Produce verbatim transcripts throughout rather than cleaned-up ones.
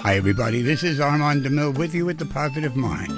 Hi, everybody. This is Armand DeMille with you with The Positive Mind.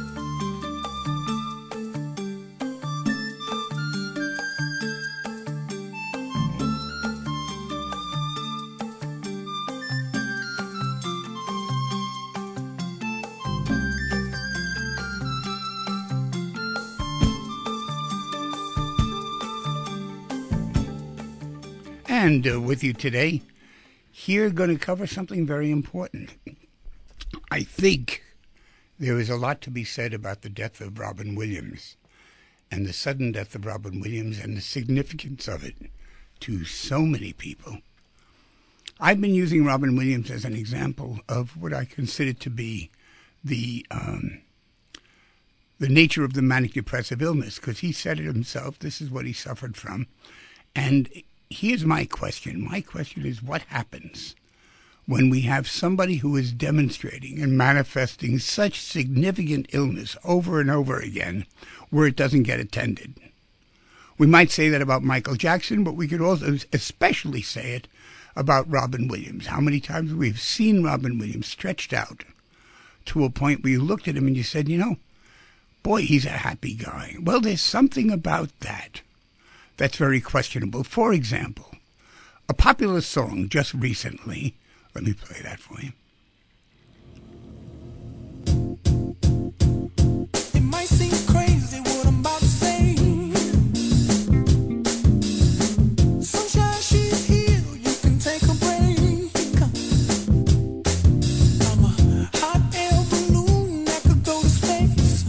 And uh, with you today, here going to cover something very important. I think there is a lot to be said about the death of Robin Williams and the sudden death of Robin Williams and the significance of it to so many people. I've been using Robin Williams as an example of what I consider to be the um, the nature of the manic depressive illness, because he said it himself. This is what he suffered from. And here's my question. My question is, what happens when we have somebody who is demonstrating and manifesting such significant illness over and over again where it doesn't get attended? We might say that about Michael Jackson, but we could also especially say it about Robin Williams. How many times we've seen Robin Williams stretched out to a point where you looked at him and you said, you know, boy, he's a happy guy. Well, there's something about that that's very questionable. For example, a popular song just recently. Let me play that for you. It might seem crazy what I'm about to say. Sunshine, she's here, you can take a break. I'm a hot air balloon that could go to space.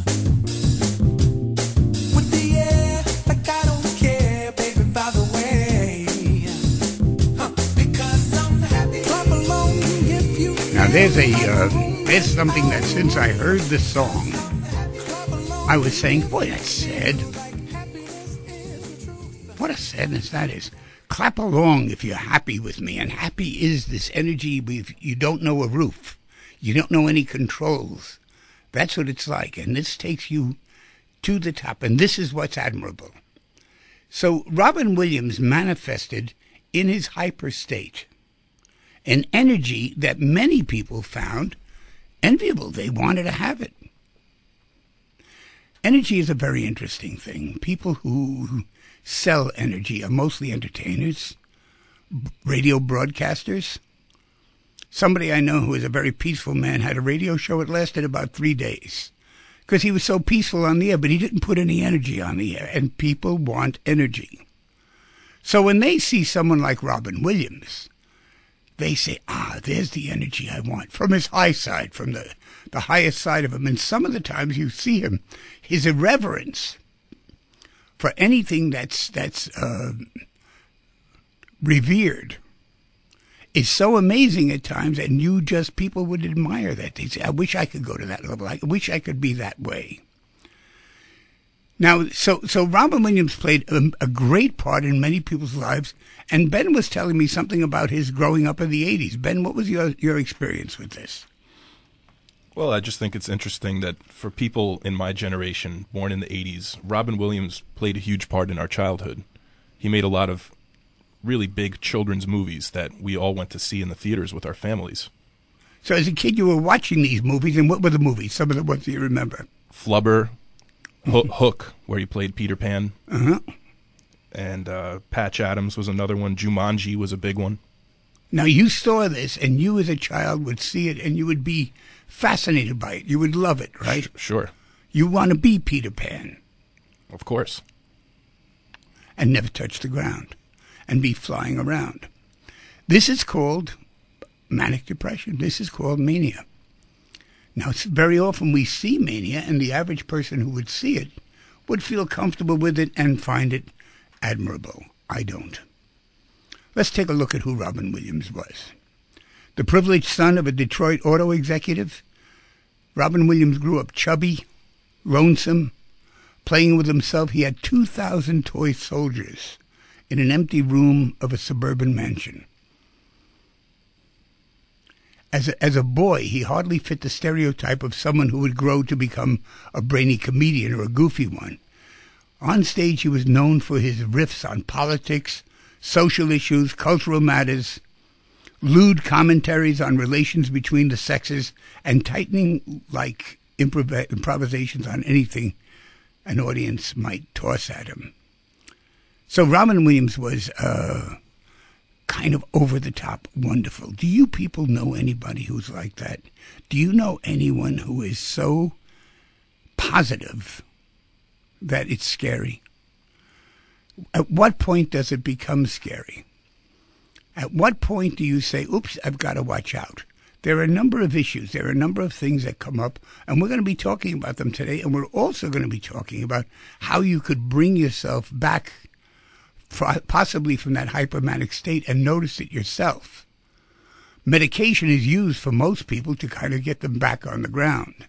With the air, like I don't care, baby, by the way. Huh. Because I'm happy. Clap along if you Now, there's a uh, there's something that since I heard the song, I was saying, boy, that's sad. What a sadness that is. Clap along if you're happy with me. And happy is this energy with you don't know a roof. You don't know any controls. That's what it's like. And this takes you to the top. And this is what's admirable. So Robin Williams manifested in his hyper state an energy that many people found enviable. They wanted to have it. Energy is a very interesting thing. People who sell energy are mostly entertainers, radio broadcasters. Somebody I know who is a very peaceful man had a radio show. It lasted about three days because he was so peaceful on the air, but he didn't put any energy on the air, and people want energy. So when they see someone like Robin Williams, they say, ah, there's the energy I want, from his high side, from the, the highest side of him. And some of the times you see him, his irreverence for anything that's that's uh, revered is so amazing at times, and you just, people would admire that. They say, I wish I could go to that level. I wish I could be that way. Now, so so Robin Williams played a, a great part in many people's lives, and Ben was telling me something about his growing up in the eighties. Ben, what was your, your experience with this? Well, I just think it's interesting that for people in my generation, born in the eighties, Robin Williams played a huge part in our childhood. He made a lot of really big children's movies that we all went to see in the theaters with our families. So as a kid, you were watching these movies, and what were the movies? Some of the ones that you remember. Flubber, Ho- Hook, where he played Peter Pan. Uh-huh. And uh, Patch Adams was another one. Jumanji was a big one. Now, you saw this, and you as a child would see it, and you would be fascinated by it. You would love it, right? Sh- sure. You want to be Peter Pan. Of course. And never touch the ground and be flying around. This is called manic depression. This is called mania. Now, it's very often we see mania, and the average person who would see it would feel comfortable with it and find it admirable. I don't. Let's take a look at who Robin Williams was. The privileged son of a Detroit auto executive, Robin Williams grew up chubby, lonesome, playing with himself. He had two thousand toy soldiers in an empty room of a suburban mansion. As a, as a boy, he hardly fit the stereotype of someone who would grow to become a brainy comedian or a goofy one. On stage, he was known for his riffs on politics, social issues, cultural matters, lewd commentaries on relations between the sexes, and tightening like improv- improvisations on anything an audience might toss at him. So Robin Williams was uh, kind of over-the-top wonderful. Do you people know anybody who's like that? Do you know anyone who is so positive that it's scary? At what point does it become scary? At what point do you say, oops, I've got to watch out? There are a number of issues. There are a number of things that come up, and we're going to be talking about them today, and we're also going to be talking about how you could bring yourself back possibly from that hypomanic state and notice it yourself. Medication is used for most people to kind of get them back on the ground.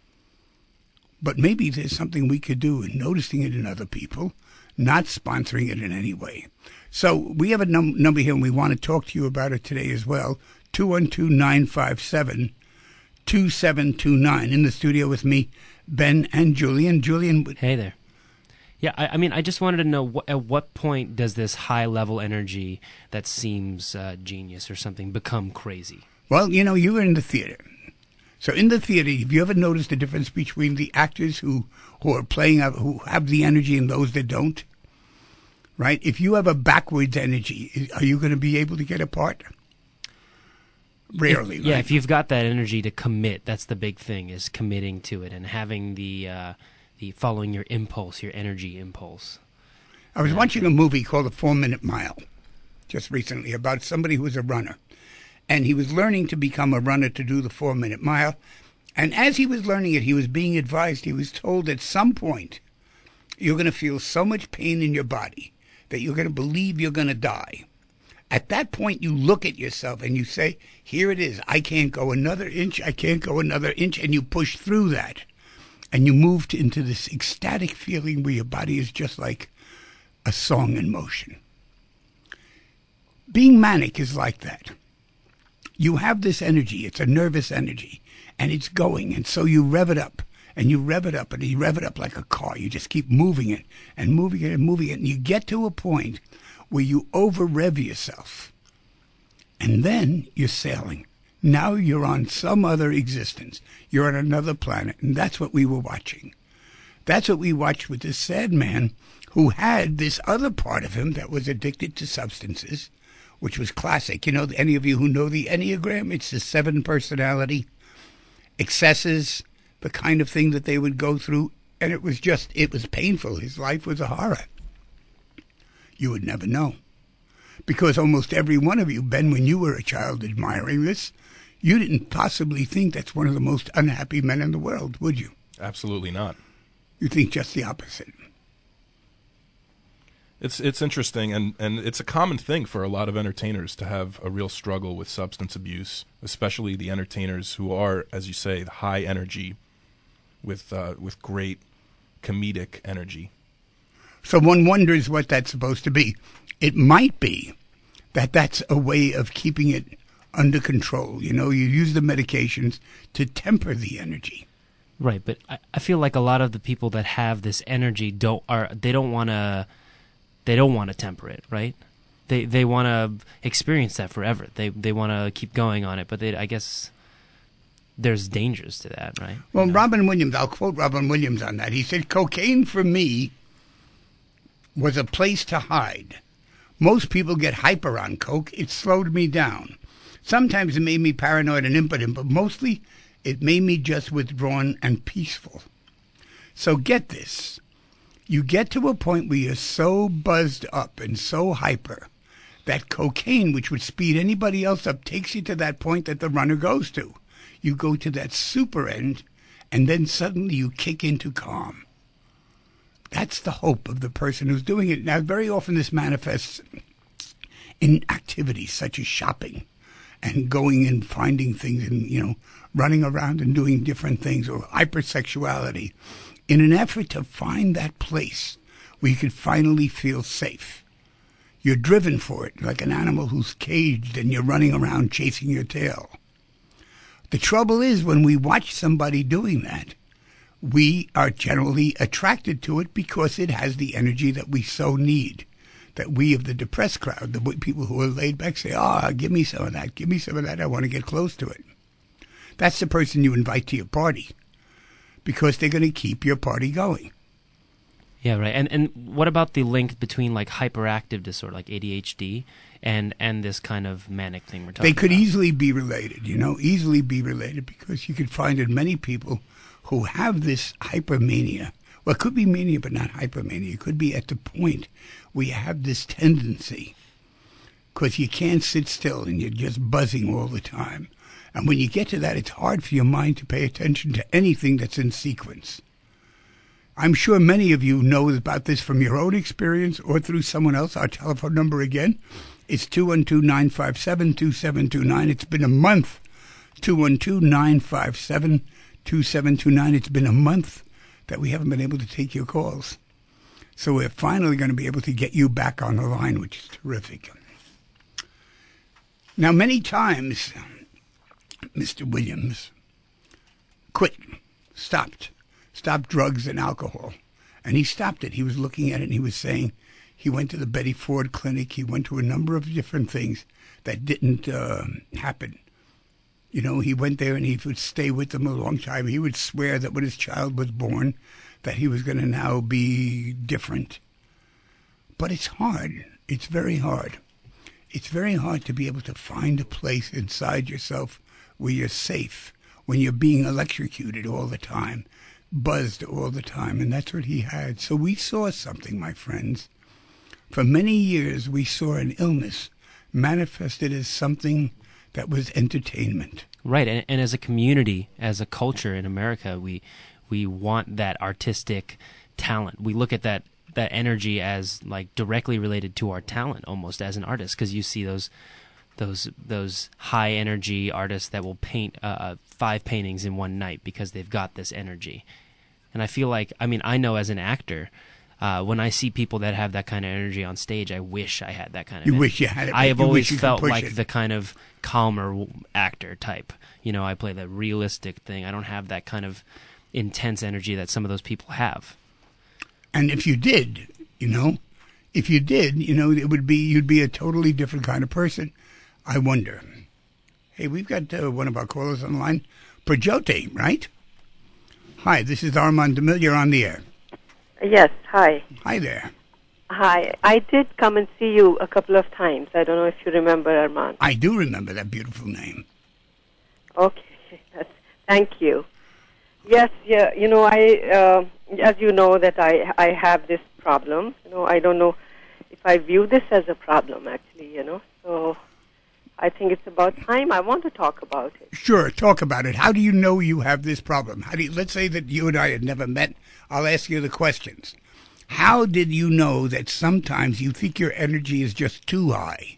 But maybe there's something we could do in noticing it in other people, not sponsoring it in any way. So we have a num- number here, and we want to talk to you about it today as well, two one two, nine five seven, two seven two nine. In the studio with me, Ben and Julian. Julian. Hey there. Yeah, I, I mean, I just wanted to know, wh- at what point does this high-level energy that seems uh, genius or something become crazy? Well, you know, you were in the theater. So in the theater, have you ever noticed the difference between the actors who, who are playing, who have the energy and those that don't? Right? If you have a backwards energy, are you going to be able to get a part? Rarely, if, Yeah, right? if you've got that energy to commit, that's the big thing, is committing to it and having the, uh, the following your impulse, your energy impulse. I was watching a movie called The Four Minute Mile just recently about somebody who was a runner. And he was learning to become a runner to do the Four Minute Mile. And as he was learning it, he was being advised, he was told at some point, you're going to feel so much pain in your body that you're going to believe you're going to die. At that point, you look at yourself and you say, here it is. I can't go another inch. I can't go another inch. And you push through that. And you move to, into this ecstatic feeling where your body is just like a song in motion. Being manic is like that. You have this energy. It's a nervous energy. And it's going. And so you rev it up. And you rev it up. And you rev it up like a car. You just keep moving it and moving it and moving it. And you get to a point where you over-rev yourself. And then you're sailing. Now you're on some other existence. You're on another planet. And that's what we were watching. That's what we watched with this sad man who had this other part of him that was addicted to substances, which was classic. You know, any of you who know the Enneagram, it's the seven personality, excesses, the kind of thing that they would go through. And it was just, it was painful. His life was a horror. You would never know. Because almost every one of you, Ben, when you were a child admiring this, you didn't possibly think that's one of the most unhappy men in the world, would you? Absolutely not. You think just the opposite. It's it's interesting, and, and it's a common thing for a lot of entertainers to have a real struggle with substance abuse, especially the entertainers who are, as you say, high energy, with uh, with great comedic energy. So one wonders what that's supposed to be. It might be that that's a way of keeping it under control. You know, you use the medications to temper the energy. Right, but I, I feel like a lot of the people that have this energy don't are they don't want to they don't want to temper it, right? They they want to experience that forever. They they want to keep going on it, but they I guess there's dangers to that, right? Well, You know? Robin Williams, I'll quote Robin Williams on that. He said, cocaine for me was a place to hide. Most people get hyper on coke. It slowed me down. Sometimes it made me paranoid and impotent, but mostly it made me just withdrawn and peaceful. So get this. You get to a point where you're so buzzed up and so hyper that cocaine, which would speed anybody else up, takes you to that point that the runner goes to. You go to that super end, and then suddenly you kick into calm. That's the hope of the person who's doing it. Now, very often this manifests in activities such as shopping and going and finding things and, you know, running around and doing different things, or hypersexuality, in an effort to find that place where you could finally feel safe. You're driven for it, like an animal who's caged and you're running around chasing your tail. The trouble is, when we watch somebody doing that, we are generally attracted to it because it has the energy that we so need. that we of the depressed crowd, the w- people who are laid back, say, ah, give me some of that, give me some of that, I want to get close to it. That's the person you invite to your party because they're going to keep your party going. Yeah, right. And and what about the link between like hyperactive disorder, like A D H D, and and this kind of manic thing we're talking They could about? easily be related, you know, easily be related because you could find in many people who have this hypermania. Well, it could be mania, but not hypermania. It could be at the point where you have this tendency because you can't sit still and you're just buzzing all the time. And when you get to that, it's hard for your mind to pay attention to anything that's in sequence. I'm sure many of you know about this from your own experience or through someone else. Our telephone number again is two one two, nine five seven, two seven two nine. It's been a month. two one two, nine five seven, two seven two nine. It's been a month that we haven't been able to take your calls. So we're finally going to be able to get you back on the line, which is terrific. Now, many times, Mister Williams quit, stopped. Stopped drugs and alcohol. And he stopped it. He was looking at it and he was saying he went to the Betty Ford Clinic. He went to a number of different things that didn't uh, happen. You know, he went there and he would stay with them a long time. He would swear that when his child was born that he was going to now be different. But it's hard. It's very hard. It's very hard to be able to find a place inside yourself where you're safe when you're being electrocuted all the time, buzzed all the time, and that's what he had. So we saw something, my friends. For many years, we saw an illness manifested as something that was entertainment. Right, and, and as a community, as a culture in America, we we want that artistic talent. We look at that that energy as like directly related to our talent, almost as an artist, because you see those those those high energy artists that will paint uh, five paintings in one night because they've got this energy. And I feel like, I mean, I know as an actor, uh, when I see people that have that kind of energy on stage, I wish I had that kind of You energy. wish you had it. I have You always wish you could felt push like it. the kind of calmer w- actor type. You know, I play the realistic thing. I don't have that kind of intense energy that some of those people have. And if you did, you know, if you did, you know, it would be, you'd be a totally different kind of person. I wonder. Hey, we've got uh, one of our callers on the line. Prajote, right? Hi, this is Armand DeMille. You're on the air. Yes, hi. Hi there. Hi. I did come and see you a couple of times. I don't know if you remember, Armand. I do remember that beautiful name. Okay. That's, thank you. Yes, yeah, you know, I, uh, as you know, that I, I have this problem. You know, I don't know if I view this as a problem, actually, you know. So I think it's about time. I want to talk about it. Sure, talk about it. How do you know you have this problem? How do you, let's say that you and I had never met. I'll ask you the questions. How did you know that sometimes you think your energy is just too high?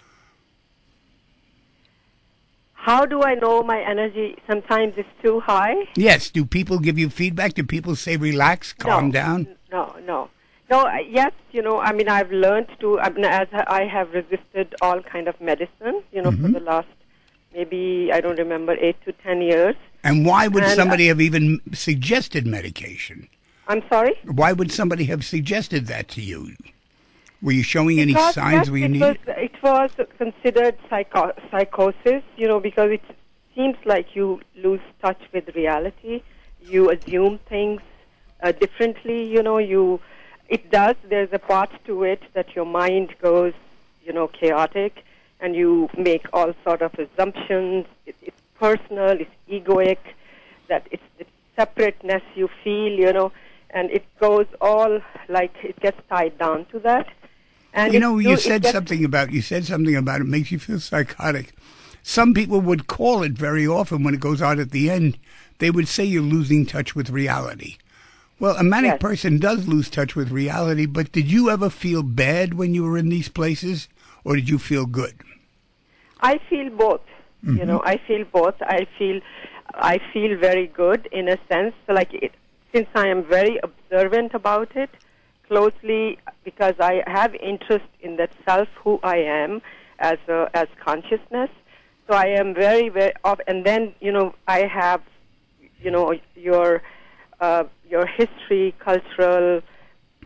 How do I know my energy sometimes is too high? Yes. Do people give you feedback? Do people say relax, calm no, down? No, no. No, uh, yes, you know, I mean, I've learned to, I mean, as I have resisted all kind of medicine, you know, Mm-hmm. for the last maybe, I don't remember, eight to ten years. And why would And, somebody uh, have even suggested medication? I'm sorry? Why would somebody have suggested that to you? Were you showing any Because, signs yes, where you it needed? was, it was considered psycho- psychosis, you know, because it seems like you lose touch with reality. You assume things uh, differently, you know, you... It does. There's a part to it that your mind goes, you know, chaotic, and you make all sort of assumptions. It, it's personal, it's egoic, that it's the separateness you feel, you know, and it goes all like it gets tied down to that. And You it know, do- you it said gets- something about you said something about it makes you feel psychotic. Some people would call it very often when it goes out at the end. They would say you're losing touch with reality. Well, a manic Yes. person does lose touch with reality, but did you ever feel bad when you were in these places, or did you feel good? I feel both. You know, I feel both. I feel, I feel very good in a sense. So like, it, since I am very observant about it, closely, because I have interest in that self, who I am as a, as consciousness. So I am very, very. Of, and then you know, I have, you know, your uh, your history, cultural,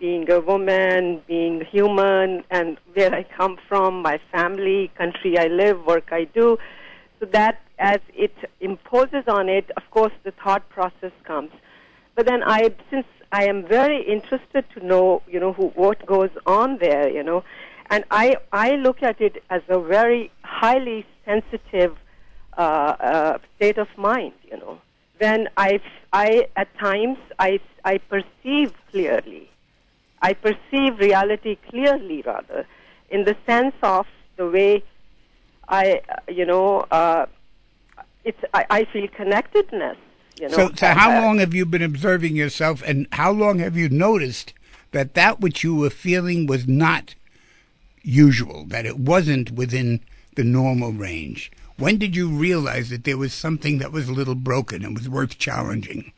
being a woman, being human, and where I come from, my family, country I live, work I do. So that as it imposes on it, of course, the thought process comes. But then I, since I am very interested to know, you know, who, what goes on there, you know, and I, I look at it as a very highly sensitive uh, uh, state of mind, you know. When I, I at times, I, I perceive clearly. I perceive reality clearly, rather, in the sense of the way I, uh, you know, uh, it's, I, I feel connectedness, you know. So, so how Uh, long have you been observing yourself, and how long have you noticed that that which you were feeling was not usual, that it wasn't within the normal range? When did you realize that there was something that was a little broken and was worth challenging?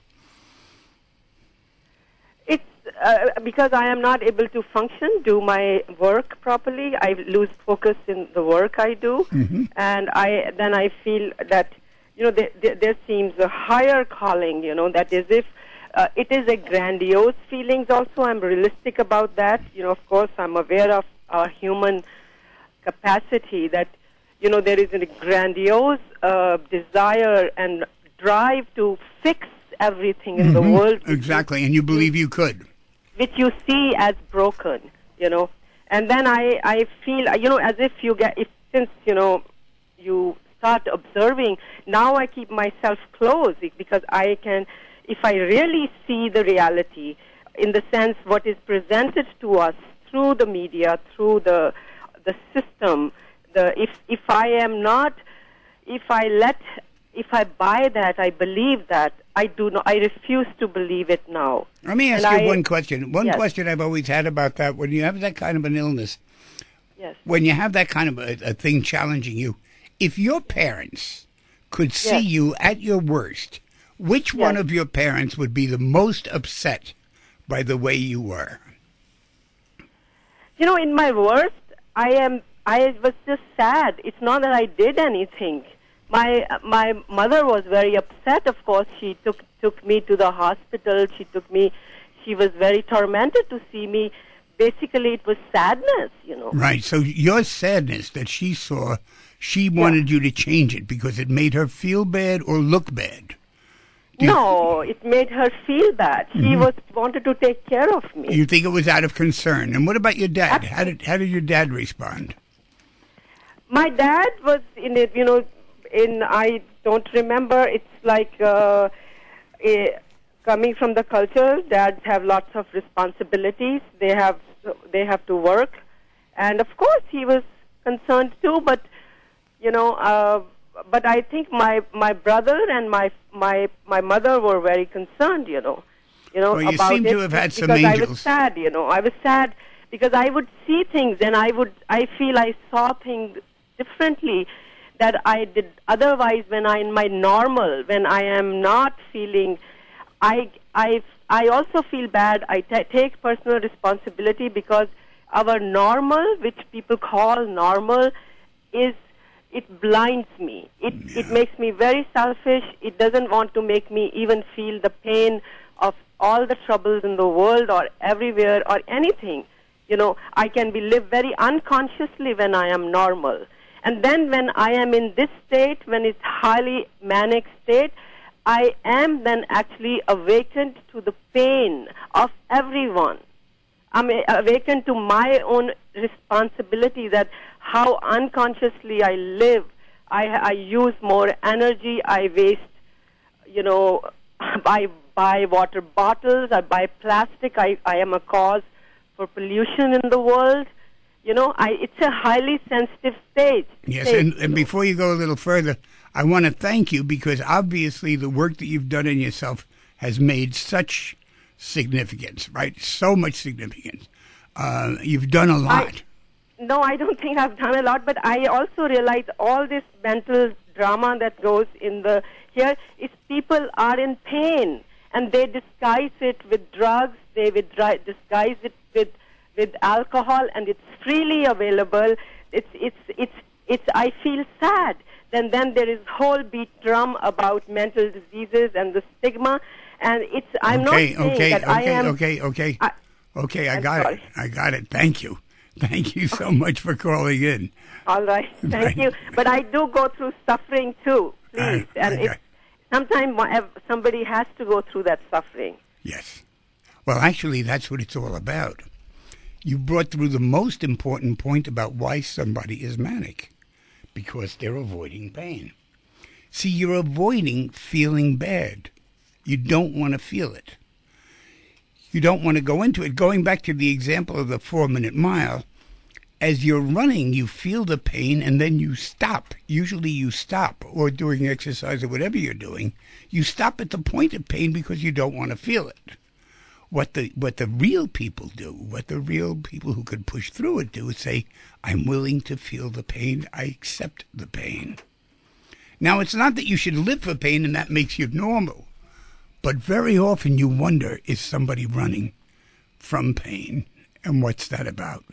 It's uh, because I am not able to function, do my work properly. I lose focus in the work I do, Mhm. and I then I feel that, you know, there, there, there seems a higher calling, you know, that is if uh, it is a grandiose feelings also. I'm realistic about that. You know, of course, I'm aware of our human capacity that, you know, there is a grandiose uh, desire and drive to fix everything in the Mhm. world. which you- Exactly, and you believe you could. which you see as broken, you know. And then I, I feel, you know, as if you get, if since, you know, you start observing, now I keep myself close because I can, if I really see the reality, in the sense what is presented to us through the media, through the the system, the if if I am not, if I let, if I buy that, I believe that, I do not, I refuse to believe it now. Let me ask And you I- one question. One Yes. question I've always had about that, when you have that kind of an illness, Yes. when you have that kind of a, a thing challenging you, if your parents could see Yes. you at your worst, which one Yes. of your parents would be the most upset by the way you were? You know, in my worst, I am. I was just sad. It's not that I did anything. My my mother was very upset. Of course, she took took me to the hospital. She took me. She was very tormented to see me. Basically, it was sadness. You know. Right. So your sadness that she saw, she wanted you to change it because it made her feel bad or look bad. Do you- No, it made her feel bad. She was wanted to take care of me. You think it was out of concern. And what about your dad? How did how did your dad respond? My dad was in it, you know, in, I don't remember, it's like uh, eh, coming from the culture, dads have lots of responsibilities. They have, they have to work. And of course he was concerned too, but, you know, uh, but I think my, my brother and my, my, my mother were very concerned, you know, you know, Well, you about seem it to have had some because I was angels. sad, you know, I was sad because I would see things and I would, I feel I saw things differently that I did otherwise when I in my normal, when I am not feeling, I, I, I also feel bad. I t- take personal responsibility because our normal, which people call normal, is, it blinds me. It, it makes me very selfish. It doesn't want to make me even feel the pain of all the troubles in the world or everywhere or anything. You know, I can be live very unconsciously when I am normal. And then when I am in this state, when it's highly manic state, I am then actually awakened to the pain of everyone. I'm awakened to my own responsibility that how unconsciously I live. I, I use more energy. I waste, you know, I buy water bottles. I buy plastic. I, I am a cause for pollution in the world. You know, I, it's a highly sensitive state. Yes, state, and, you and know. before you go a little further, I want to thank you because obviously the work that you've done in yourself has made such significance, right? So much significance. Uh, you've done a lot. No, I don't think I've done a lot, but I also realize all this mental drama that goes in the here is people are in pain and they disguise it with drugs, they with dri- disguise it with with alcohol, and it's freely available. It's it's it's it's. I feel sad. Then then there is whole beat drum about mental diseases and the stigma, and it's. I'm okay, not saying okay, that okay, I am. okay, okay. I, Okay, I I'm got sorry. it. I got it. Thank you. Thank you so much for calling in. All right, thank Right. you. But I do go through suffering too, please. I- and I it's got- sometimes somebody has to go through that suffering. Yes. Well, actually, that's what it's all about. You brought through the most important point about why somebody is manic. Because they're avoiding pain. See, you're avoiding feeling bad. You don't want to feel it. You don't want to go into it. Going back to the example of the four-minute mile, as you're running, you feel the pain, and then you stop. Usually you stop, or doing exercise or whatever you're doing, you stop at the point of pain because you don't want to feel it. What the what the real people do, what the real people who could push through it do is say, I'm willing to feel the pain, I accept the pain. Now, it's not that you should live for pain and that makes you normal, but very often you wonder, is somebody running from pain, and what's that about?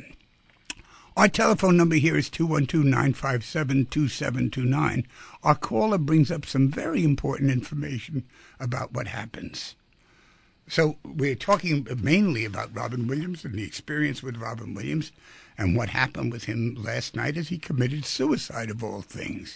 Our telephone number here is two one two, nine five seven, two seven two nine. Our caller brings up some very important information about what happens. So we're talking mainly about Robin Williams and the experience with Robin Williams and what happened with him last night as he committed suicide, of all things.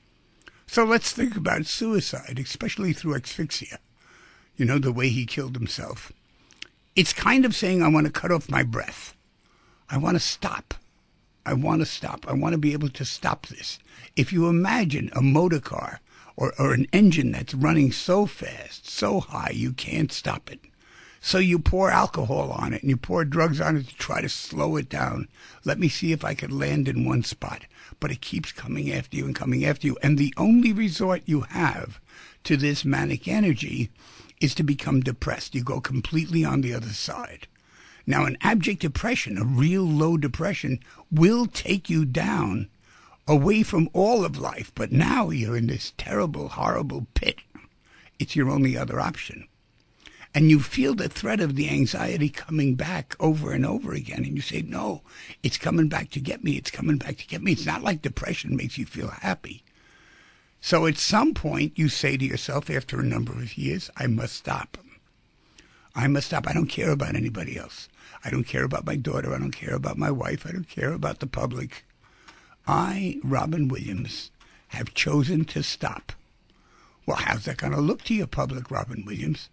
So let's think about suicide, especially through asphyxia. You know, the way he killed himself. It's kind of saying, I want to cut off my breath. I want to stop. I want to stop. I want to be able to stop this. If you imagine a motor car or, or an engine that's running so fast, so high, you can't stop it. So you pour alcohol on it and you pour drugs on it to try to slow it down. Let me see if I could land in one spot. But it keeps coming after you and coming after you. And the only resort you have to this manic energy is to become depressed. You go completely on the other side. Now, an abject depression, a real low depression, will take you down away from all of life. But now you're in this terrible, horrible pit. It's your only other option. And you feel the threat of the anxiety coming back over and over again. And you say, no, it's coming back to get me. It's coming back to get me. It's not like depression makes you feel happy. So at some point, you say to yourself, after a number of years, I must stop. I must stop. I don't care about anybody else. I don't care about my daughter. I don't care about my wife. I don't care about the public. I, Robin Williams, have chosen to stop. Well, how's that going to look to your public, Robin Williams?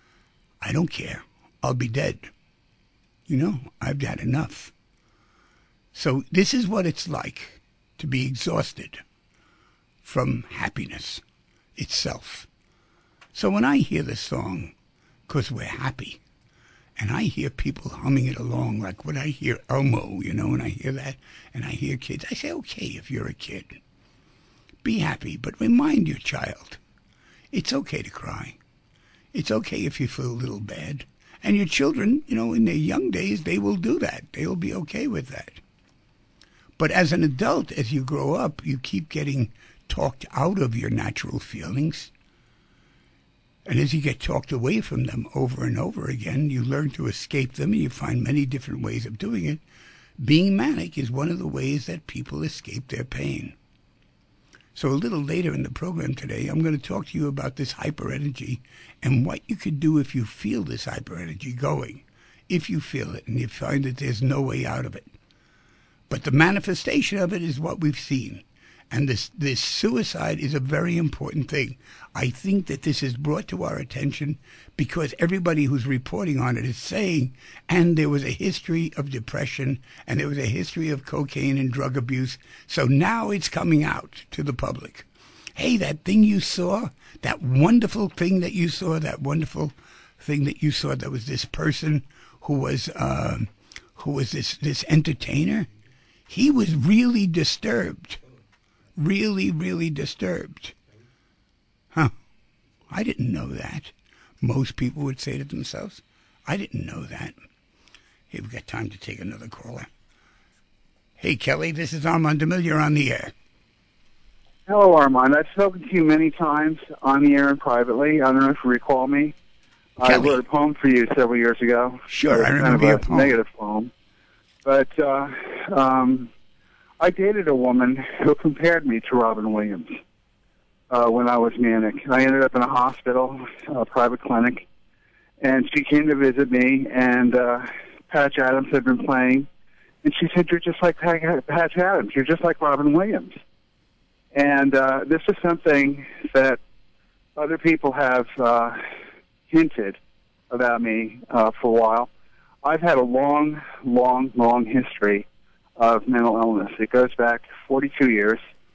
I don't care. I'll be dead. You know, I've had enough. So this is what it's like to be exhausted from happiness itself. So when I hear the song, because we're happy, and I hear people humming it along, like when I hear Elmo, you know, and I hear that, and I hear kids, I say, okay, if you're a kid, be happy, but remind your child, it's okay to cry. It's okay if you feel a little bad. And your children, you know, in their young days, they will do that. They will be okay with that. But as an adult, as you grow up, you keep getting talked out of your natural feelings. And as you get talked away from them over and over again, you learn to escape them, and you find many different ways of doing it. Being manic is one of the ways that people escape their pain. So a little later in the program today, I'm going to talk to you about this hyperenergy and what you could do if you feel this hyperenergy going, if you feel it and you find that there's no way out of it. But the manifestation of it is what we've seen. And this, this suicide is a very important thing. I think that this is brought to our attention because everybody who's reporting on it is saying, and there was a history of depression, and there was a history of cocaine and drug abuse, so now it's coming out to the public. Hey, that thing you saw, that wonderful thing that you saw, that wonderful thing that you saw, that was this person who was, uh, who was this, this entertainer, he was really disturbed. Really, really disturbed. Huh. I didn't know that. Most people would say to themselves, I didn't know that. Hey, we've got time to take another caller. Hey, Kelly, this is Armand DeMille. You're on the air. Hello, Armand. I've spoken to you many times on the air and privately. I don't know if you recall me. Kelly. I wrote a poem for you several years ago. Sure, I Kind remember of your a poem. negative poem. But uh, um, I dated a woman who compared me to Robin Williams uh, when I was manic. I ended up in a hospital, a private clinic, and she came to visit me and uh, Patch Adams had been playing, and she said, "You're just like Patch Adams. You're just like Robin Williams." And uh, this is something that other people have uh, hinted about me uh, for a while. I've had a long, long, long history of mental illness. It goes back forty-two years.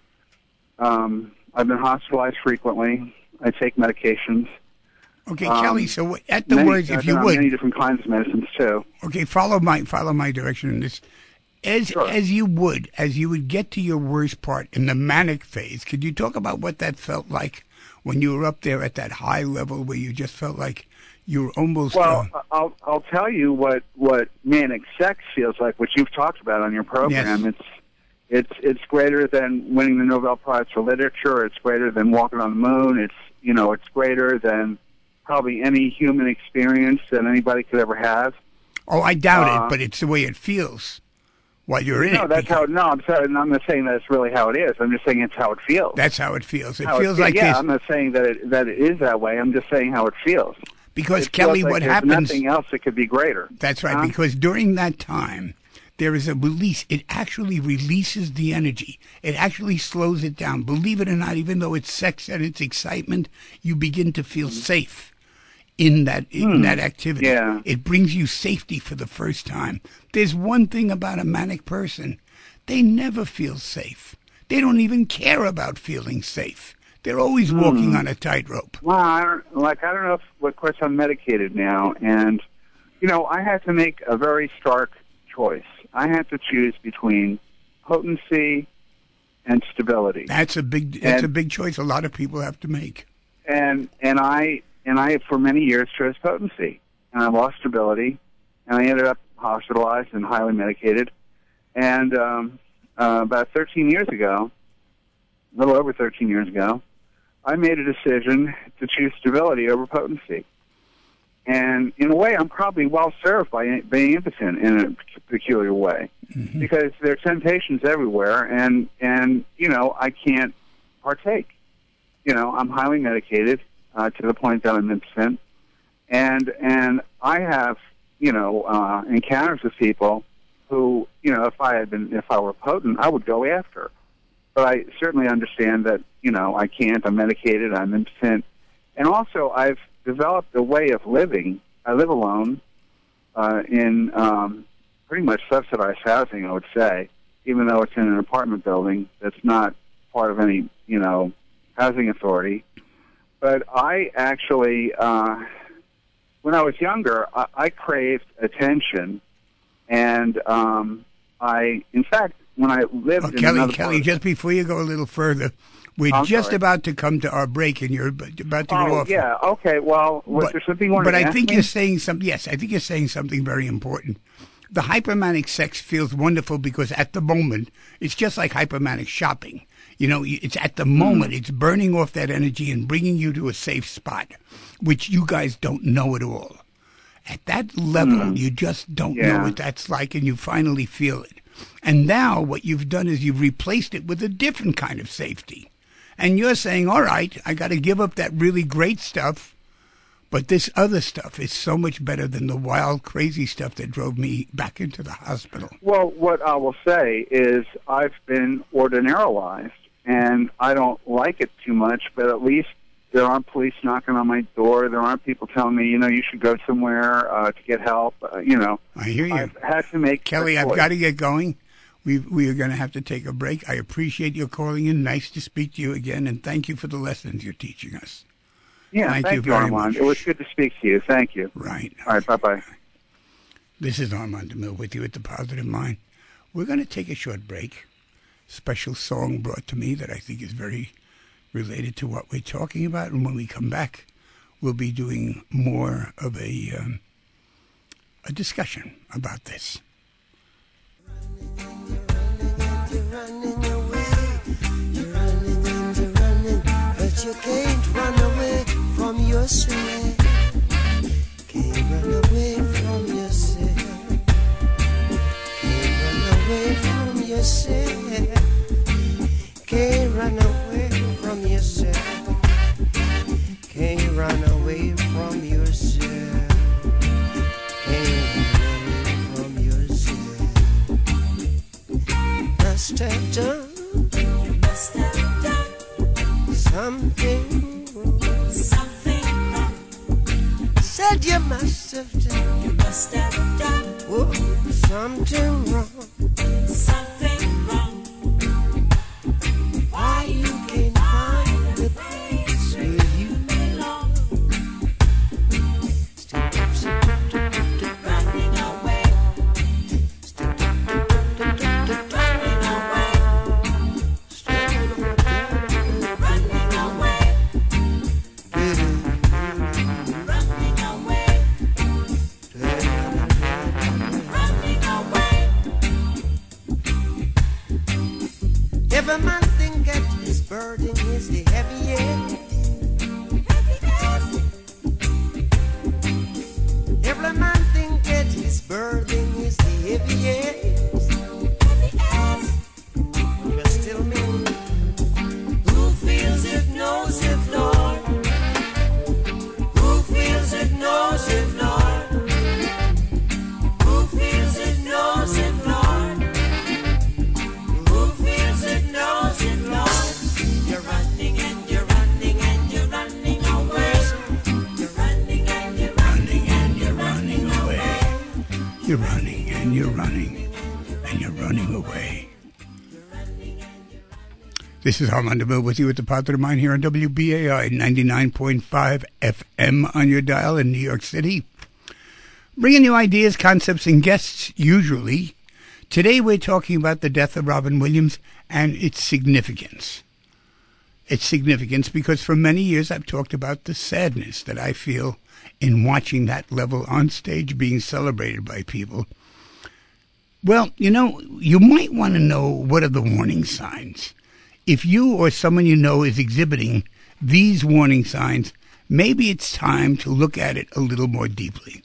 Um, I've been hospitalized frequently. I take medications. Okay, Um, Kelly. So at the many, words, if I've you been on would, many different kinds of medicines too. okay, follow my follow my direction in this. As Sure. as you would, as you would get to your worst part in the manic phase, could you talk about what that felt like when you were up there at that high level where you just felt like you were almost? Well, uh, I'll I'll tell you what what manic sex feels like, which you've talked about on your program. Yes. It's it's it's greater than winning the Nobel Prize for Literature. It's greater than walking on the moon. It's you know it's greater than probably any human experience that anybody could ever have. oh, I doubt uh, it, but it's the way it feels while you're in No, it. that's because- how. No, I'm sorry. I'm not saying that's really how it is. I'm just saying it's how it feels. That's how it feels. It How feels fe- like yeah. this I'm not saying that it that it is that way. I'm just saying how it feels. because It Kelly, feels like what there's happens? Nothing else that could be greater. That's right, Huh? because during that time, there is a release. It actually releases the energy. It actually slows it down. Believe it or not, even though it's sex and it's excitement, you begin to feel safe in that in that activity. Yeah. It brings you safety for the first time. There's one thing about a manic person. They never feel safe. They don't even care about feeling safe. They're always walking on a tightrope. Well, I don't, like I don't know if, well, of course, I'm medicated now, and you know, I had to make a very stark choice. I had to choose between potency and stability, That's a big that's And- a big choice a lot of people have to make. and and I and I for many years chose potency, and I lost stability, and I ended up hospitalized and highly medicated. And um, uh, about thirteen years ago, a little over thirteen years ago, I made a decision to choose stability over potency. And in a way, I'm probably well served by being impotent in a peculiar way, Mm-hmm. because there are temptations everywhere, and and you know I can't partake. You know, I'm highly medicated uh, to the point that I'm impotent, and and I have you know uh, encounters with people who you know if I had been if I were potent, I would go after. But I certainly understand that you know I can't. I'm medicated. I'm impotent, and also I've developed a way of living. I live alone uh, in um, pretty much subsidized housing, I would say, even though it's in an apartment building that's not part of any, you know, housing authority. But I actually, uh, when I was younger, I, I craved attention, and um, I, in fact, when I lived Oh, in Kelly, another Kelly, part, just before you go a little further, we're I'm just sorry. about to come to our break, and you're ab- about to go oh off. yeah, okay. Well, was But, there something you wanted but to I ask think me? you're saying something. Yes, I think you're saying something very important. The hypermanic sex feels wonderful because at the moment it's just like hypermanic shopping. You know, it's at the Hmm. moment it's burning off that energy and bringing you to a safe spot, which you guys don't know at all. At that level, you just don't know Hmm. Yeah. what that's like, and you finally feel it. And now what you've done is you've replaced it with a different kind of safety. And you're saying, all right, I got to give up that really great stuff, but this other stuff is so much better than the wild, crazy stuff that drove me back into the hospital. Well, what I will say is I've been ordinarily, and I don't like it too much, but at least there aren't police knocking on my door. There aren't people telling me, you know, you should go somewhere uh, to get help. Uh, you know, I hear you. I've had to make Kelly, a I've choice. got to get going. We we are going to have to take a break. I appreciate your calling in. Nice to speak to you again, and thank you for the lessons you're teaching us. Yeah, Thank thank, you you, very Armand. much. It was good to speak to you. Thank you. Right. All right, bye-bye. This is Armand DeMille with you at The Positive Mind. We're going to take a short break. Special song brought to me that I think is very related to what we're talking about. And when we come back, we'll be doing more of a, um, a discussion about this. You're running away, you're running and you're running, but you can't run away from yourself. Can't run away from yourself. Can't run away from yourself. Can't run away from yourself. Can't run away from yourself. Can't run away from something wrong. Something wrong. Said you must have done. You must have done Oh, something wrong. something wrong. Why you can't find the place where you belong. Running away. Running away. Running away. Running away. Running away. Every man thinketh his burden is the heaviest. Every man thinketh his burden is the heaviest. But still me, Who feels it knows it, Lord. Who feels it knows it, Lord. Who feels it knows it, Lord. Who feels it knows it, Lord. You're running and you're running and you're running away. You're running and you're running and you're running away. You're running and you're running and you're running away. This is Armando Mill with you at the Positive Mind here on W B A I ninety-nine point five F M on your dial in New York City. Bringing you ideas, concepts, and guests usually. Today we're talking about the death of Robin Williams and its significance. Its significance because for many years I've talked about the sadness that I feel in watching that level on stage being celebrated by people. Well, you know, you might want to know what are the warning signs. If you or someone you know is exhibiting these warning signs, maybe it's time to look at it a little more deeply.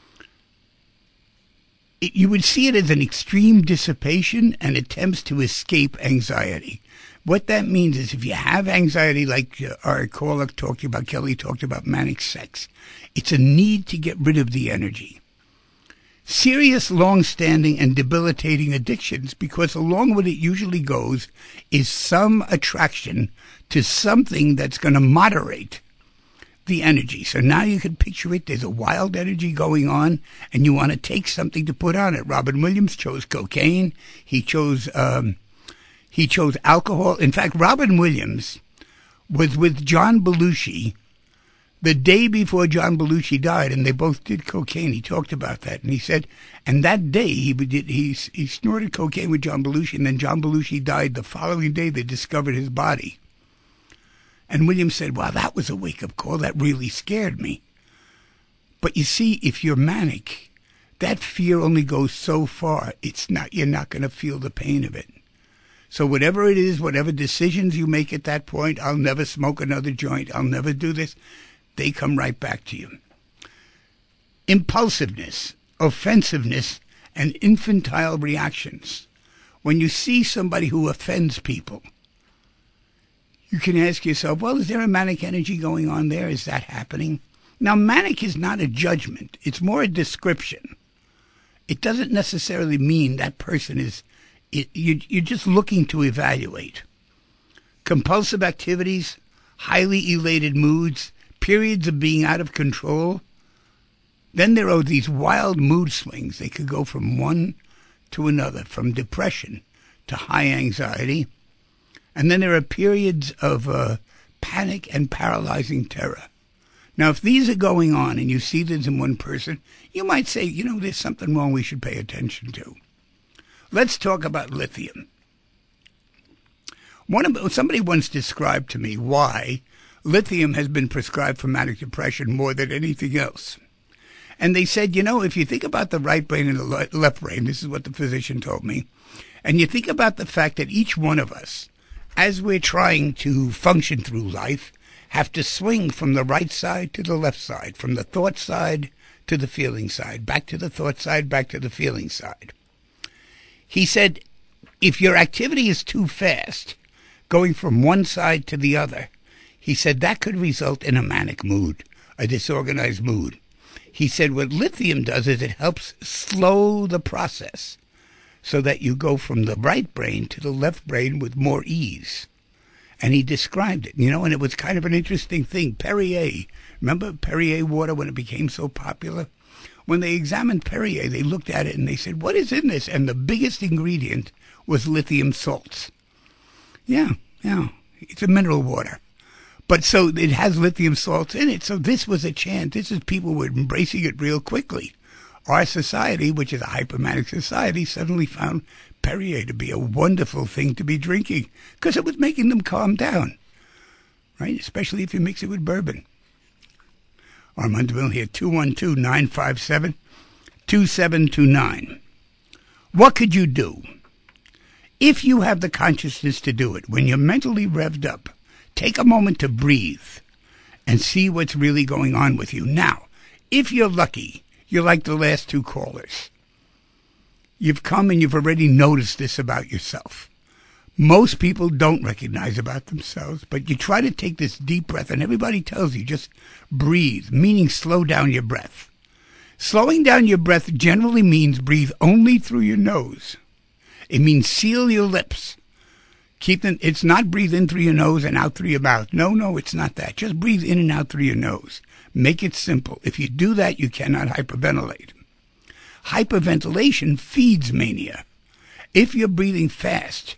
It, you would see it as an extreme dissipation and attempts to escape anxiety. What that means is if you have anxiety, like uh, our caller talked about, Kelly talked about manic sex, it's a need to get rid of the energy. Serious, long-standing, and debilitating addictions, because along with it usually goes, is some attraction to something that's going to moderate the energy. So now you can picture it. There's a wild energy going on, and you want to take something to put on it. Robin Williams chose cocaine. He chose um, he chose alcohol. In fact, Robin Williams was with John Belushi the day before John Belushi died, and they both did cocaine. He talked about that, and he said, and that day he did, he, he snorted cocaine with John Belushi, and then John Belushi died the following day. They discovered his body. And Williams said, wow, that was a wake-up call. That really scared me. But you see, if you're manic, that fear only goes so far. It's not, you're not going to feel the pain of it. So whatever it is, whatever decisions you make at that point, I'll never smoke another joint, I'll never do this, they come right back to you. Impulsiveness, offensiveness, and infantile reactions. When you see somebody who offends people, you can ask yourself, well, is there a manic energy going on there? Is that happening? Now, manic is not a judgment. It's more a description. It doesn't necessarily mean that person is, it, you, you're just looking to evaluate. Compulsive activities, highly elated moods, periods of being out of control. Then there are these wild mood swings. They could go from one to another, from depression to high anxiety. And then there are periods of uh, panic and paralyzing terror. Now, if these are going on and you see this in one person, you might say, you know, there's something wrong we should pay attention to. Let's talk about lithium. One of, somebody once described to me why lithium has been prescribed for manic depression more than anything else. And they said, you know, if you think about the right brain and the left brain, this is what the physician told me, and you think about the fact that each one of us, as we're trying to function through life, have to swing from the right side to the left side, from the thought side to the feeling side, back to the thought side, back to the feeling side. He said, if your activity is too fast, going from one side to the other, he said that could result in a manic mood, a disorganized mood. He said what lithium does is it helps slow the process so that you go from the right brain to the left brain with more ease. And he described it, you know, and it was kind of an interesting thing. Perrier, remember Perrier water when it became so popular? When they examined Perrier, they looked at it and they said, what is in this? And the biggest ingredient was lithium salts. Yeah, yeah, it's a mineral water. But so it has lithium salts in it. So this was a chance. This is people were embracing it real quickly. Our society, which is a hypomanic society, suddenly found Perrier to be a wonderful thing to be drinking because it was making them calm down, right? Especially if you mix it with bourbon. Armand DeMille here, two one two, nine five seven, two seven two nine. What could you do if you have the consciousness to do it? When you're mentally revved up, take a moment to breathe and see what's really going on with you. Now, if you're lucky, you're like the last two callers. You've come and you've already noticed this about yourself. Most people don't recognize about themselves, but you try to take this deep breath, and everybody tells you just breathe, meaning slow down your breath. Slowing down your breath generally means breathe only through your nose. It means seal your lips. Keep them, it's not breathe in through your nose and out through your mouth. No, no, it's not that. Just breathe in and out through your nose. Make it simple. If you do that, you cannot hyperventilate. Hyperventilation feeds mania. If you're breathing fast,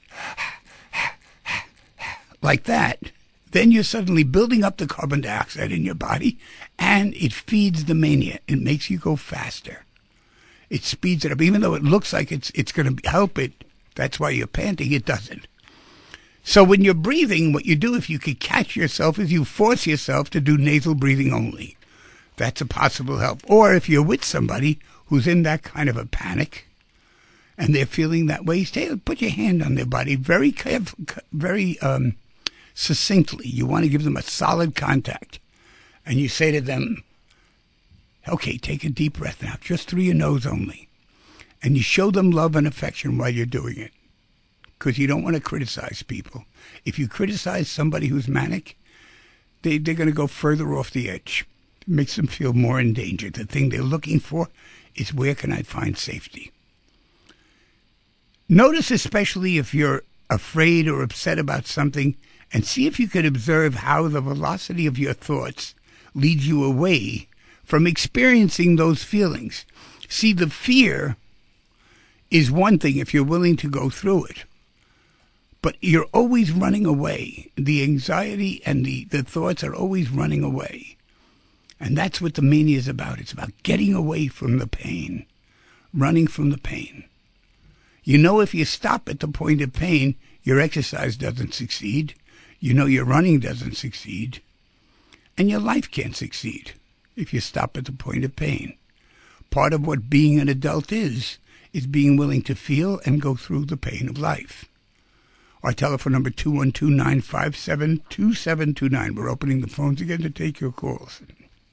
like that, then you're suddenly building up the carbon dioxide in your body, and it feeds the mania. It makes you go faster. It speeds it up. Even though it looks like it's it's going to help it, that's why you're panting, it doesn't. So when you're breathing, what you do, if you could catch yourself, is you force yourself to do nasal breathing only. That's a possible help. Or if you're with somebody who's in that kind of a panic, and they're feeling that way, stay, put your hand on their body very, very um, succinctly. You want to give them a solid contact. And you say to them, okay, take a deep breath now, just through your nose only. And you show them love and affection while you're doing it. Because you don't want to criticize people. If you criticize somebody who's manic, they, they're going to go further off the edge. It makes them feel more in danger. The thing they're looking for is, where can I find safety? Notice especially if you're afraid or upset about something, and see if you could observe how the velocity of your thoughts leads you away from experiencing those feelings. See, the fear is one thing if you're willing to go through it. But you're always running away. The anxiety and the, the thoughts are always running away. And that's what the mania is about. It's about getting away from the pain, running from the pain. You know, if you stop at the point of pain, your exercise doesn't succeed. You know your running doesn't succeed. And your life can't succeed if you stop at the point of pain. Part of what being an adult is, is being willing to feel and go through the pain of life. Our telephone number, two one two, nine five seven, two seven two nine. We're opening the phones again to take your calls.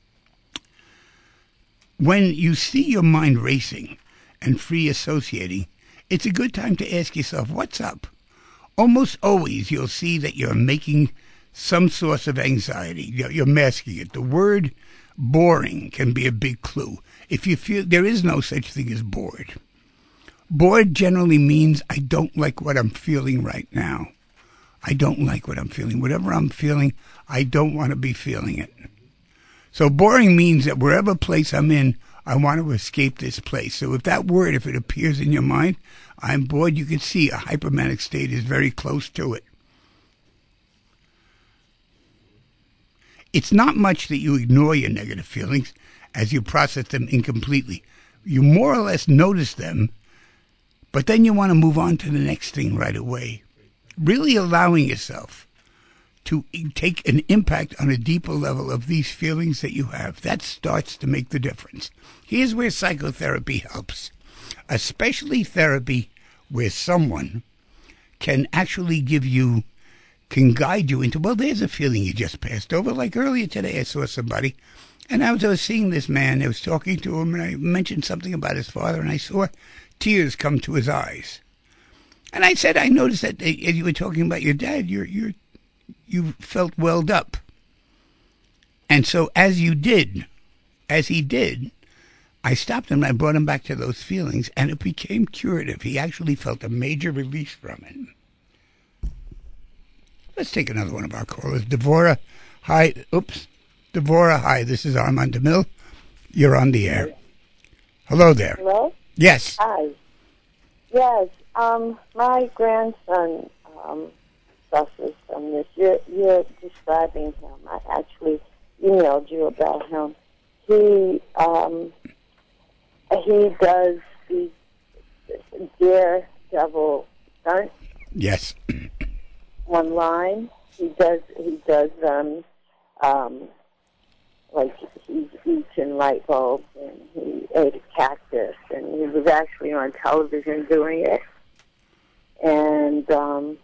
When you see your mind racing and free associating, it's a good time to ask yourself, what's up? Almost always you'll see that you're making some source of anxiety. You're masking it. The word boring can be a big clue. If you feel there is no such thing as bored. Bored generally means I don't like what I'm feeling right now. I don't like what I'm feeling. Whatever I'm feeling, I don't want to be feeling it. So boring means that wherever place I'm in, I want to escape this place. So if that word, if it appears in your mind, I'm bored, you can see a hypomanic state is very close to it. It's not much that you ignore your negative feelings as you process them incompletely. You more or less notice them, but then you want to move on to the next thing right away. Really allowing yourself to take an impact on a deeper level of these feelings that you have. That starts to make the difference. Here's where psychotherapy helps, especially therapy where someone can actually give you, can guide you into, well, there's a feeling you just passed over. Like earlier today, I saw somebody, and I was, I was seeing this man. I was talking to him, and I mentioned something about his father, and I saw tears come to his eyes. And I said, I noticed that as you were talking about your dad, you're, you're, you felt welled up. And so as you did, as he did, I stopped him and I brought him back to those feelings, and it became curative. He actually felt a major release from it. Let's take another one of our callers. Devora, hi. Oops. Devora, hi. This is Armand DeMille. You're on the air. Hello there. Hello? Yes. Hi. Yes, um, my grandson um, suffers from this. You're, you're describing him. I actually emailed you about him. He um, he does the daredevil stunt Yes. online. He does he does um um like he's eaten light bulbs and he ate a cactus and he was actually on television doing it and um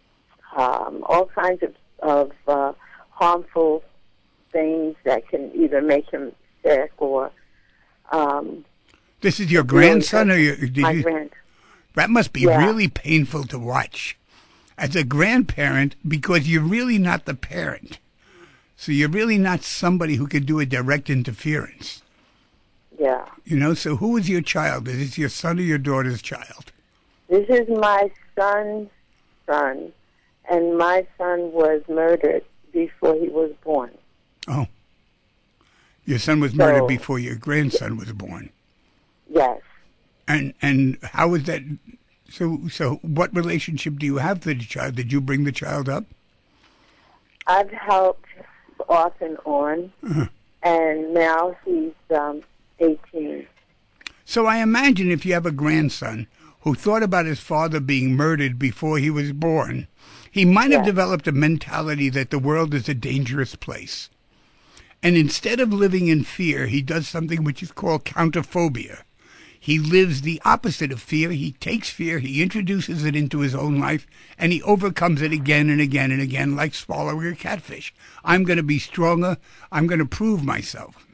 um all kinds of of uh, harmful things that can either make him sick or um This is your grandson, or your, did my you? grand That must be Yeah. really painful to watch as a grandparent, because you're really not the parent. So you're really not somebody who could do a direct interference. yeah. You know, so who is your child? Is this your son or your daughter's child? This is my son's son, and my son was murdered before he was born. Oh. Your son was murdered So- before your grandson was born. Yes. And and how was that? So so what relationship do you have to the child? Did you bring the child up? I've helped off and on, Uh-huh. and now he's um, eighteen. So I imagine if you have a grandson who thought about his father being murdered before he was born, he might have Yeah. developed a mentality that the world is a dangerous place. And instead of living in fear, he does something which is called counterphobia. He lives the opposite of fear. He takes fear, he introduces it into his own life, and he overcomes it again and again and again, like swallowing a catfish. I'm going to be stronger. I'm going to prove myself.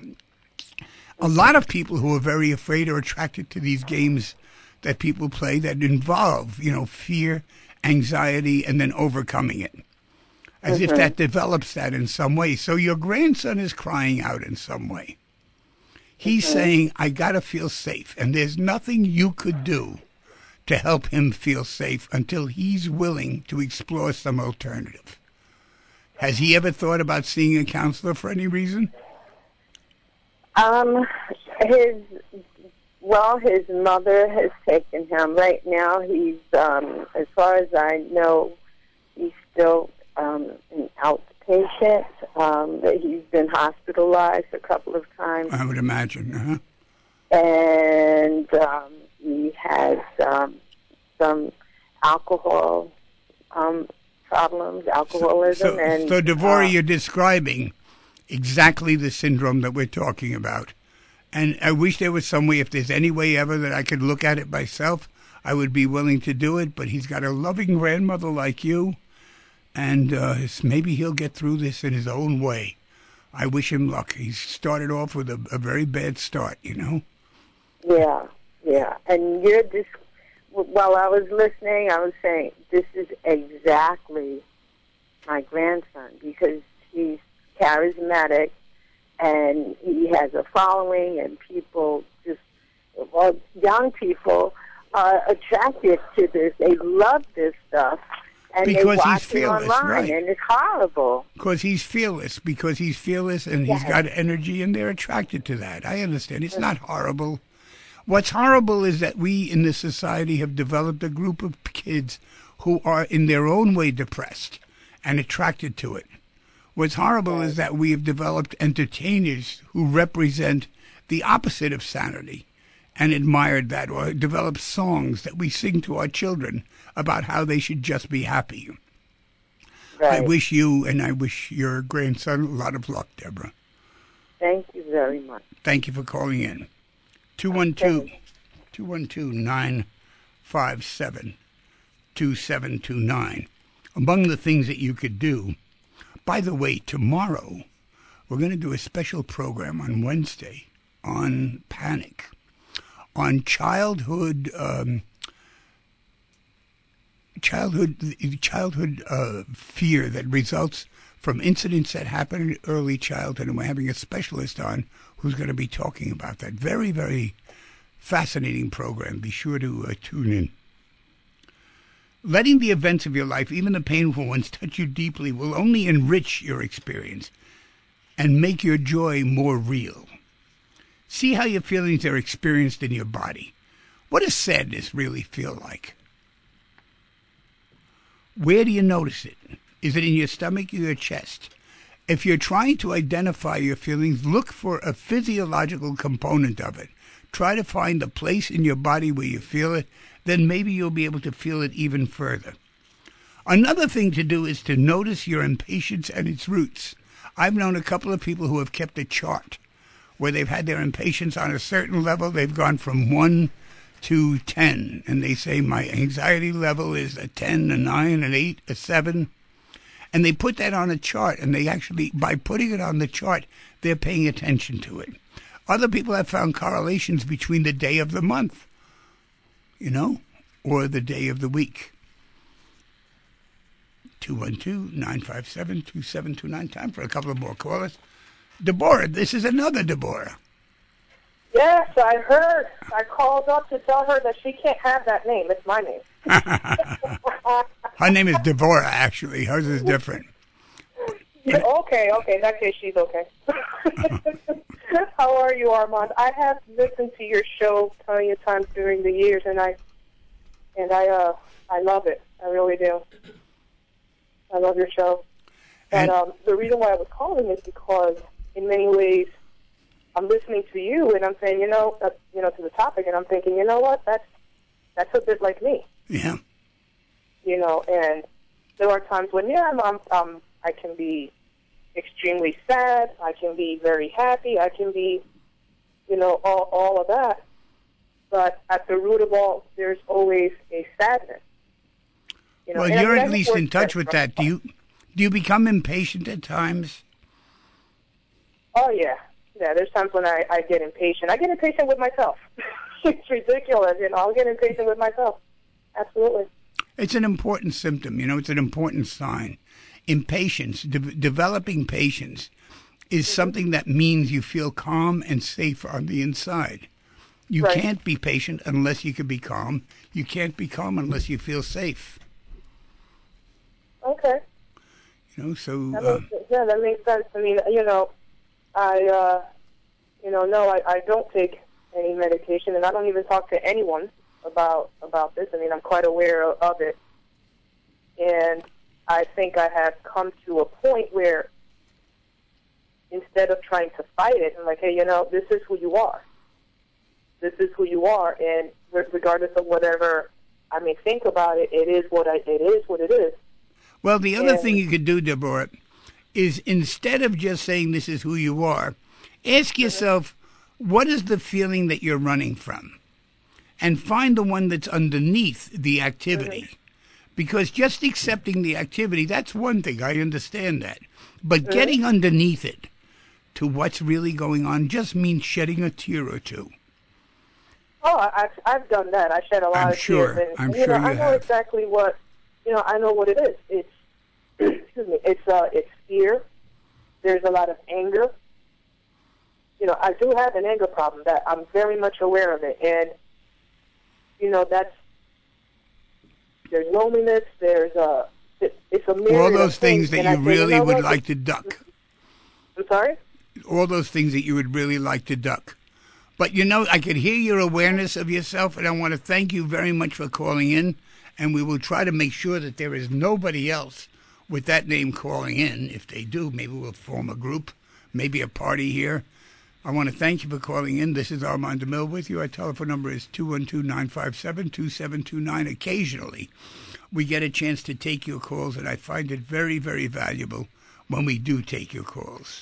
A lot of people who are very afraid are attracted to these games that people play that involve, you know, fear, anxiety, and then overcoming it. As if that develops that in some way. So your grandson is crying out in some way. He's saying, I got to feel safe. And there's nothing you could do to help him feel safe until he's willing to explore some alternative. Has he ever thought about seeing a counselor for any reason? Um, his well, his mother has taken him. Right now, he's um, as far as I know, he's still um, an outpatient. Um, but he's been hospitalized a couple of times, I would imagine. Uh-huh. and um, he has um, some alcohol um, problems, alcoholism, So, and so Devora, uh, you're describing exactly the syndrome that we're talking about. And I wish there was some way, if there's any way ever that I could look at it myself, I would be willing to do it. But he's got a loving grandmother like you, and uh, it's- maybe he'll get through this in his own way. I wish him luck. He's started off with a, a very bad start, you know? Yeah, yeah. And you're just, while I was listening, I was saying, this is exactly my grandson because he's charismatic and he has a following and people just, well, young people are attracted to this. They love this stuff. And Because they he's watch it fearless, online, right. and it's horrible. Because he's fearless, because he's fearless and he's Yes. got energy and they're attracted to that. I understand. It's not horrible. What's horrible is that we in this society have developed a group of kids who are in their own way depressed and attracted to it. What's horrible is that we have developed entertainers who represent the opposite of sanity and admired that, or developed songs that we sing to our children about how they should just be happy. I Right. wish you and I wish your grandson a lot of luck, Deborah. Thank you very much. Thank you for calling in. two one two, two one two, nine five seven, two seven two nine. Among the things that you could do, by the way, tomorrow we're going to do a special program on Wednesday on panic, on childhood um, childhood childhood uh, fear that results from incidents that happen in early childhood, and we're having a specialist on who's going to be talking about that. Very, very fascinating program. Be sure to uh, tune in. Letting the events of your life, even the painful ones, touch you deeply will only enrich your experience and make your joy more real. See how your feelings are experienced in your body. What does sadness really feel like? Where do you notice it? Is it in your stomach or your chest? If you're trying to identify your feelings, look for a physiological component of it. Try to find the place in your body where you feel it, then maybe you'll be able to feel it even further. Another thing to do is to notice your impatience and its roots. I've known a couple of people who have kept a chart where they've had their impatience on a certain level. They've gone from one to ten, and they say my anxiety level is a ten, a nine, an eight, a seven. And they put that on a chart, and they actually, by putting it on the chart, they're paying attention to it. Other people have found correlations between the day of the month, you know, or the day of the week. two one two, nine five seven, two seven two nine. Time for a couple of more callers. Deborah, this is another Deborah. Yes, I heard. I called up to tell her that she can't have that name. It's my name. Her name is Deborah, actually. Hers is different. Yeah, okay, okay. In that case, she's okay. How are you, Armand? I have listened to your show plenty of times during the years, and I and I uh I love it. I really do. I love your show. And um, the reason why I was calling is because, in many ways, I'm listening to you, and I'm saying, you know, uh, you know, to the topic, and I'm thinking, you know what? That's that's a bit like me. Yeah. You know, and there are times when, yeah, I'm, I'm, um, I can be extremely sad. I can be very happy. I can be, you know, all all of that. But at the root of all, there's always a sadness. You know, well, and you're I at least in touch with that. Do you do you become impatient at times? Oh, yeah. Yeah, there's times when I, I get impatient. I get impatient with myself. It's ridiculous, you know. I'll get impatient with myself. Absolutely. It's an important symptom, you know. It's an important sign. Impatience, de- developing patience, is mm-hmm. something that means you feel calm and safe on the inside. You right. can't be patient unless you can be calm. You can't be calm unless you feel safe. Okay. You know, so... That Uh, makes, yeah, that makes sense. I mean, you know, I, uh, you know, no, I, I don't take any medication, and I don't even talk to anyone about about this. I mean, I'm quite aware of, of it. And I think I have come to a point where instead of trying to fight it, I'm like, hey, you know, this is who you are. This is who you are, and regardless of whatever I may think about it, it is what I, it is what it is. Well, the other and, thing you could do, Deborah, is instead of just saying this is who you are, ask yourself, what is the feeling that you're running from? And find the one that's underneath the activity. Mm-hmm. Because just accepting the activity, that's one thing. I understand that. But mm-hmm. getting underneath it to what's really going on just means shedding a tear or two. Oh, I've, I've done that. I shed a lot I'm of sure. tears. And, I'm you sure know, you I know have. exactly what, you know, I know what it is. It's, excuse me, it's, uh, it's fear. There's a lot of anger. You know, I do have an anger problem. That I'm very much aware of it. And, you know, that's, there's loneliness, there's a, it, it's a myriad All those of things, things that and you I say, really you know would what? like to duck. I'm sorry? All those things that you would really like to duck. But, you know, I could hear your awareness of yourself, and I want to thank you very much for calling in, and we will try to make sure that there is nobody else with that name calling in. If they do, maybe we'll form a group, maybe a party here. I want to thank you for calling in. This is Armand DeMille with you. Our telephone number is two one two, nine five seven, two seven two nine. Occasionally, we get a chance to take your calls, and I find it very, very valuable when we do take your calls.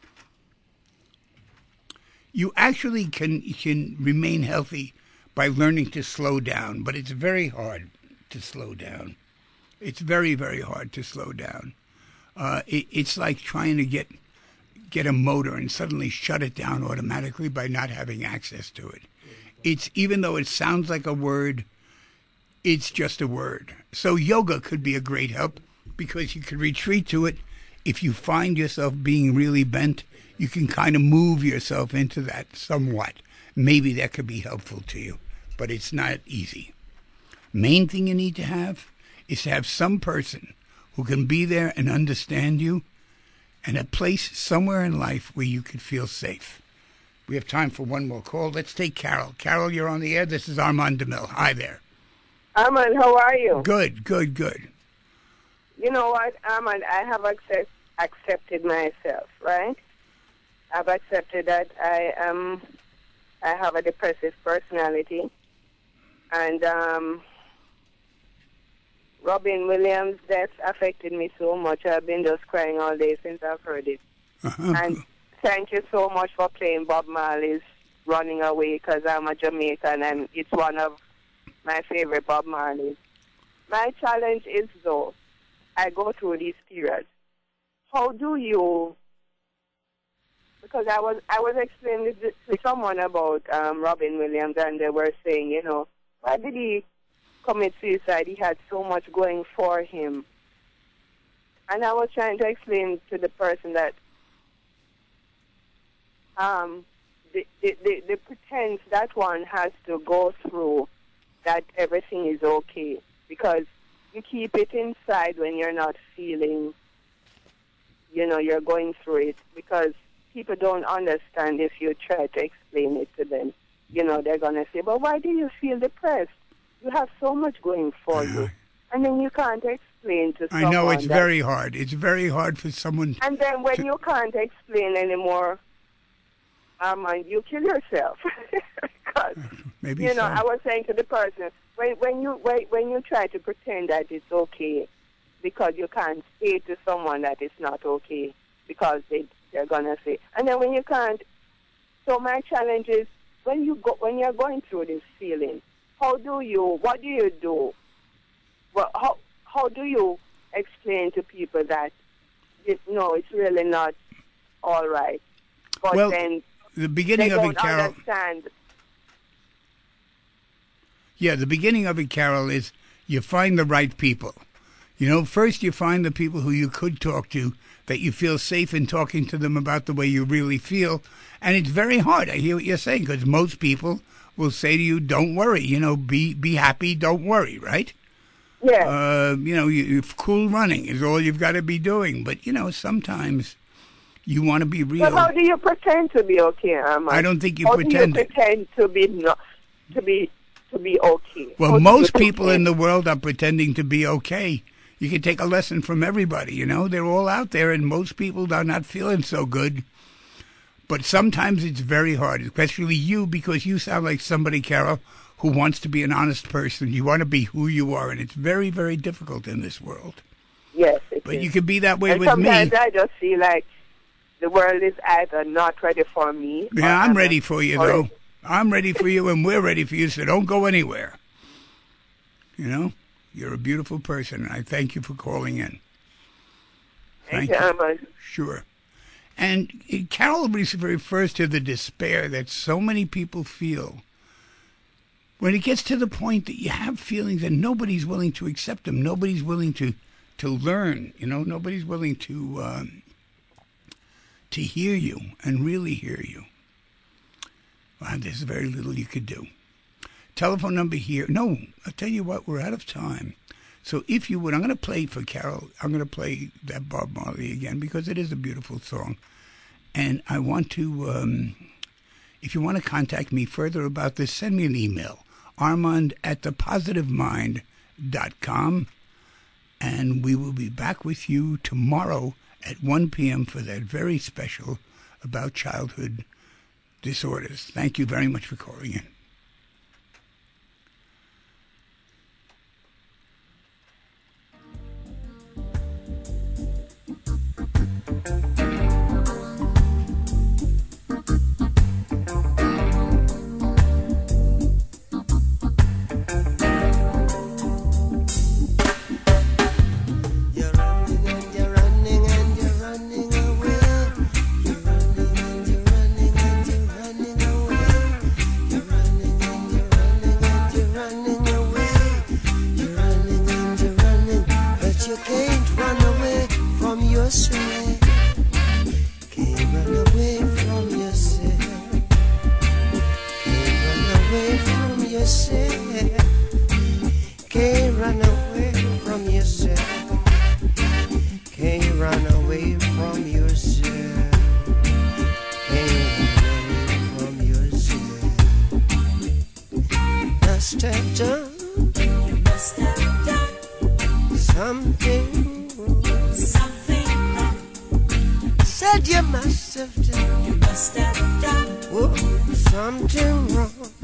You actually can can remain healthy by learning to slow down, but it's very hard to slow down. It's very, very hard to slow down. Uh, it, it's like trying to get get a motor and suddenly shut it down automatically by not having access to it. It's even though it sounds like a word, it's just a word. So yoga could be a great help because you can retreat to it. If you find yourself being really bent, you can kind of move yourself into that somewhat. Maybe that could be helpful to you, but it's not easy. Main thing you need to have is to have some person who can be there and understand you, and a place somewhere in life where you could feel safe. We have time for one more call. Let's take Carol. Carol, you're on the air. This is Armand DeMille. Hi there. Armand, how are you? Good, good, good. You know what, Armand, I have accept, accepted myself, right? I've accepted that I am, I have a depressive personality. And um, Robin Williams' death affected me so much. I've been just crying all day since I've heard it. Uh-huh. And thank you so much for playing Bob Marley's Running Away, because I'm a Jamaican and it's one of my favorite Bob Marleys. My challenge is, though, I go through these periods. How do you, because I was I was explaining to someone about um, Robin Williams, and they were saying, you know, why did he commit suicide? He had so much going for him. And I was trying to explain to the person that um, the, the, the, the pretense that one has to go through that everything is okay, because you keep it inside when you're not feeling, you know, you're going through it, because people don't understand if you try to explain it to them. You know, they're going to say, but why do you feel depressed? You have so much going for you. And then you can't explain to someone. I know it's that, very hard. It's very hard for someone. And then when to, you can't explain anymore, um, and you kill yourself. Because, maybe you know, so. I was saying to the person, when, when you when, when you try to pretend that it's okay, because you can't say to someone that it's not okay, because they, they're going to say. And then when you can't, so my challenge is, when, you go, when you're going through this feeling, how do you, what do you do? Well, how, how do you explain to people that, it, no, it's really not all right? But well, then the beginning they of don't it, Carol. understand. Yeah, the beginning of it, Carol, is you find the right people. You know, first you find the people who you could talk to, that you feel safe in talking to them about the way you really feel. And it's very hard. I hear what you're saying, because most people will say to you, don't worry, you know, be be happy, don't worry, right? Yeah. Uh, you know, you, you, cool running is all you've got to be doing. But, you know, sometimes you want to be real. But how do you pretend to be okay, Armand? I don't think you how pretend. How do you pretend to be not, to be to be okay? Well, how most people in the world are pretending to be okay. You can take a lesson from everybody, you know. They're all out there, and most people are not feeling so good. But sometimes it's very hard, especially you, because you sound like somebody, Carol, who wants to be an honest person. You want to be who you are, and it's very, very difficult in this world. Yes, it But is. you can be that way and with sometimes me. I just feel like the world is either not ready for me. Yeah, or I'm ready for you, or- though. I'm ready for you, and we're ready for you, so don't go anywhere. You know, you're a beautiful person, and I thank you for calling in. Thank you, Armand. Sure. And uh, Carol refers to the despair that so many people feel when it gets to the point that you have feelings and nobody's willing to accept them. Nobody's willing to, to learn. You know, nobody's willing to um, to hear you and really hear you. Wow, there's very little you could do. Telephone number here. No, I'll tell you what, we're out of time. So if you would, I'm going to play for Carol, I'm going to play that Bob Marley again, because it is a beautiful song. And I want to, um, if you want to contact me further about this, send me an email, armand at the positive mind dot com. And we will be back with you tomorrow at one p.m. for that very special about childhood disorders. Thank you very much for calling in. You're running and you're running and you're running away. You're running and you're running and you're running away. You're running. You must have done. You must have done. Whoa, something wrong.